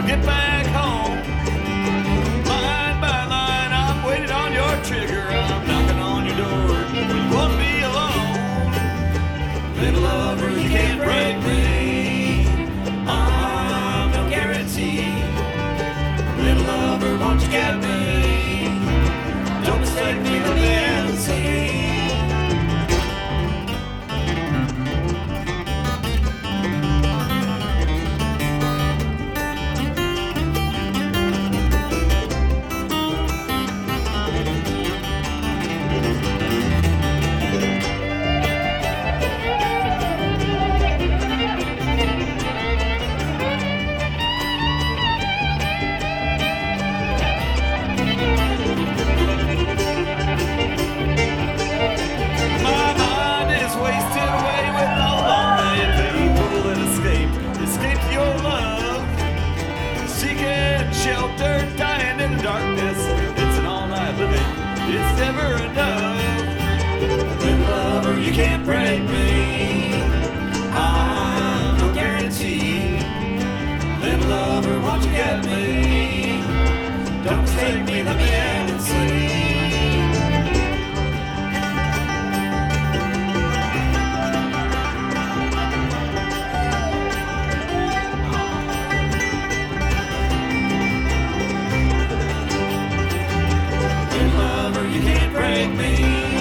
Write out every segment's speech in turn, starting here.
get back home. Line by line, I'm waiting on your trigger. I'm knocking on your door. You won't be alone. Little lover, you can't break me. No guarantee. Little lover, won't you get me? Don't mistake me, let me and see. Shelter, dying in the darkness. It's an all-night living. It's never enough. Little lover, you can't break me. No guarantee. Little lover, won't you get me? Don't mistake me, let me in and see. You can't break me.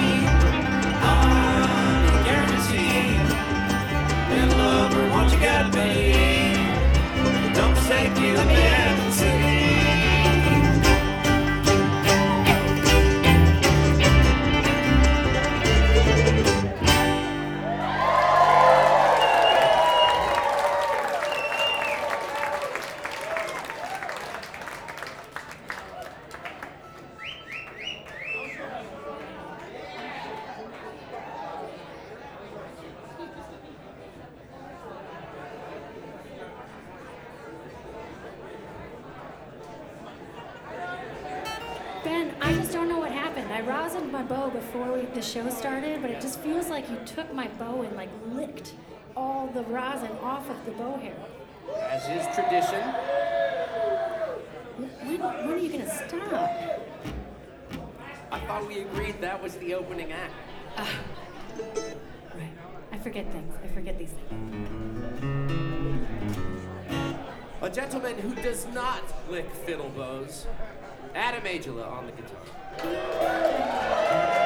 No guarantee. Little lover, won't you get me? Don't mistake me, let me in and see. Ben, I just don't know what happened. I rosined my bow before the show started, but it just feels like you took my bow and like licked all the rosin off of the bow hair. As is tradition. When are you gonna stop? I thought we agreed that was the opening act. Right. I forget things. I forget these things. A gentleman who does not lick fiddle bows, Adam Angela on the guitar.